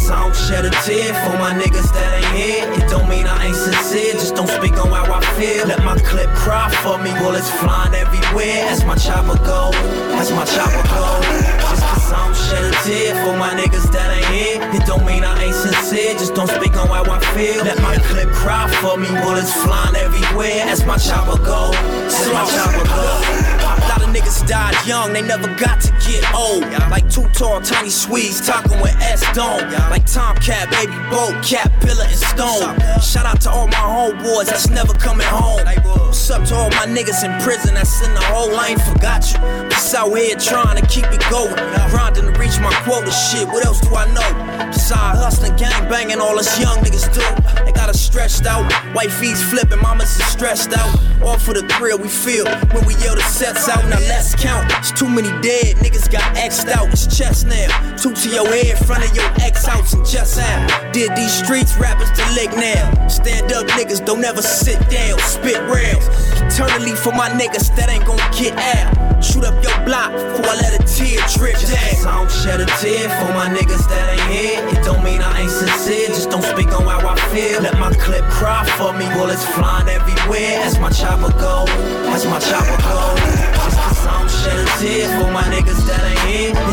cause I don't shed a tear for my niggas that ain't here. It don't mean I ain't sincere, just don't speak on how I feel. Let my clip cry for me, bullets flying everywhere. As my chopper go, as my chopper go. Just cause I don't shed a tear for my niggas that ain't here. It don't mean I ain't sincere, just don't speak on how I feel. Let my clip cry for me, bullets flying everywhere. As my chopper go, as my chopper go. A lot of niggas died young, they never got to get old. Like Too Tall, Tiny Swedes, talking with S-Dome. Like Tomcat, Baby Boat, Cat, Pillar, and Stone. Shout out to all my homeboys that's never coming home. What's up to all my niggas in prison that's in the hole? I ain't forgot you. Just out here trying to keep it going. Grinding to reach my quota, shit, what else do I know? Side hustling, gang banging, all us young niggas do. They got us stretched out, white feet flipping, mamas is stressed out. All for the thrill we feel when we yell the sets out. Now let's count, it's too many dead, niggas got X'd out. It's chest now, two to your head, front of your ex house and just out. Did these streets, rappers to lick now. Stand up niggas, don't ever sit down, spit rails. Eternally for my niggas that ain't gon' get out. Shoot up your block before I let a tear drip down. Just I don't shed a tear for my niggas that ain't here. It don't mean I ain't sincere, just don't speak on how I feel. Let my clip cry for me, bullets flying everywhere. As my chopper go, as my chopper go. Just cause I don't shed a tear for my niggas that ain't here.